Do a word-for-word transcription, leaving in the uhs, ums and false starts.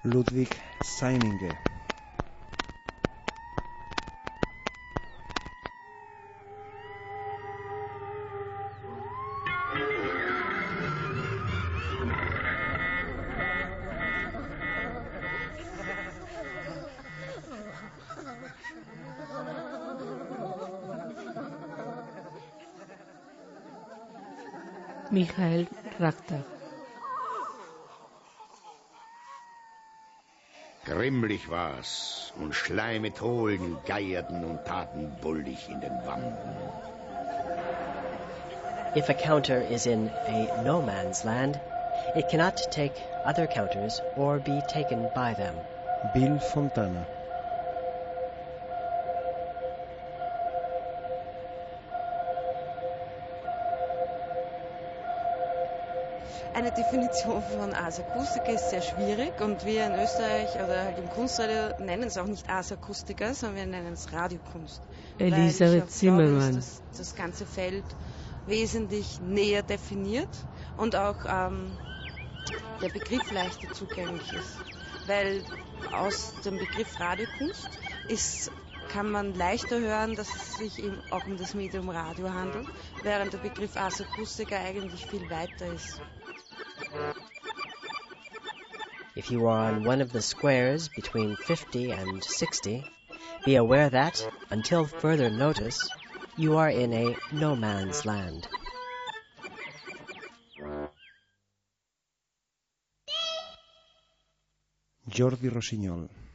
Ludwig Seininger. Michael Rachter. Grimmlich war's, und Schleime tollten, geierten und taten bullig in den Wanden. If a counter is in a no man's land, it cannot take other counters or be taken by them. Bill Fontana. Eine Definition von Ars Acustica ist sehr schwierig und wir in Österreich oder halt im Kunstradio nennen es auch nicht Ars Acustica, sondern wir nennen es Radiokunst. Elisabeth Zimmermann. Dass das ganze Feld wesentlich näher definiert und auch ähm, der Begriff leichter zugänglich ist. Weil aus dem Begriff Radiokunst ist, kann man leichter hören, dass es sich eben auch um das Medium Radio handelt, während der Begriff Ars Acustica eigentlich viel weiter ist. If you are on one of the squares between fifty and sixty, be aware that, until further notice, you are in a no man's land. Jordi Rossinyol.